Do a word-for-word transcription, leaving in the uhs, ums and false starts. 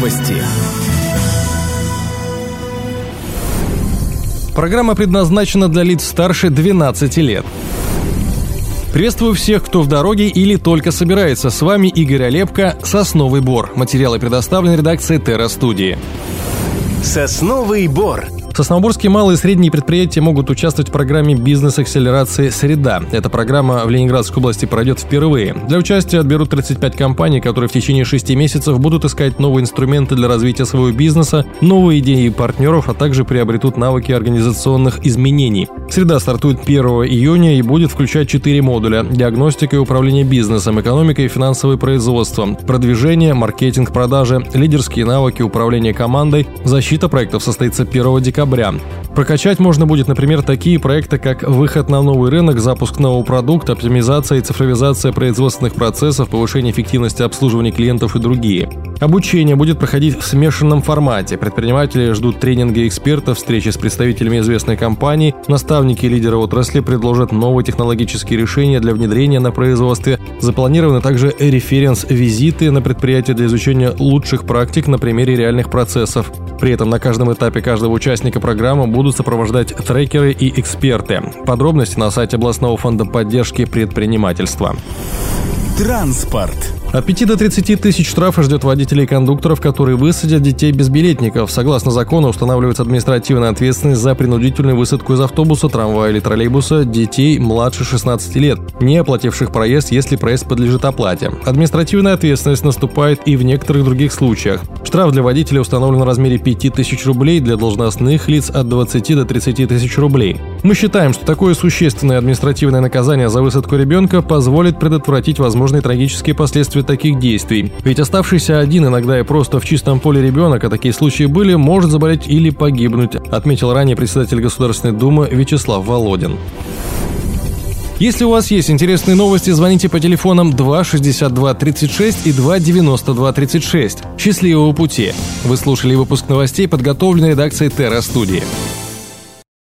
Новости. Программа предназначена для лиц старше двенадцати лет. Приветствую всех, кто в дороге или только собирается. С вами Игорь Олепко, «Сосновый бор». Материалы предоставлены редакцией Терра Студии. «Сосновый бор». Сосновоборские малые и средние предприятия могут участвовать в программе бизнес-акселерации «Среда». Эта программа в Ленинградской области пройдет впервые. Для участия отберут тридцать пять компаний, которые в течение шести месяцев будут искать новые инструменты для развития своего бизнеса, новые идеи партнеров, а также приобретут навыки организационных изменений. «Среда» стартует первого июня и будет включать четыре модуля: диагностика и управление бизнесом, экономика и финансовое производство, продвижение, маркетинг, продажи, лидерские навыки, управление командой. Защита проектов состоится первого декабря. Прокачать можно будет, например, такие проекты, как выход на новый рынок, запуск нового продукта, оптимизация и цифровизация производственных процессов, повышение эффективности обслуживания клиентов и другие. Обучение будет проходить в смешанном формате. Предприниматели ждут тренинги экспертов, встречи с представителями известной компании, наставники и лидеры отрасли предложат новые технологические решения для внедрения на производстве. Запланированы также референс-визиты на предприятия для изучения лучших практик на примере реальных процессов. При этом на каждом этапе каждого участника программы будут сопровождать трекеры и эксперты. Подробности на сайте областного фонда поддержки предпринимательства. Транспорт. От пяти до тридцати тысяч штрафа ждет водителей и кондукторов, которые высадят детей без билетников. Согласно закону, устанавливается административная ответственность за принудительную высадку из автобуса, трамвая или троллейбуса детей младше шестнадцати лет, не оплативших проезд, если проезд подлежит оплате. Административная ответственность наступает и в некоторых других случаях. Штраф для водителя установлен в размере пяти тысяч рублей, для должностных лиц от двадцати до тридцати тысяч рублей. Мы считаем, что такое существенное административное наказание за высадку ребенка позволит предотвратить возможные трагические последствия таких действий. Ведь оставшийся один, иногда и просто в чистом поле ребенок, а такие случаи были, может заболеть или погибнуть, отметил ранее председатель Государственной Думы Вячеслав Володин. Если у вас есть интересные новости, звоните по телефонам два шестьдесят два тридцать шесть и два девяносто два тридцать шесть. Счастливого пути! Вы слушали выпуск новостей, подготовленный редакцией Терра Студии.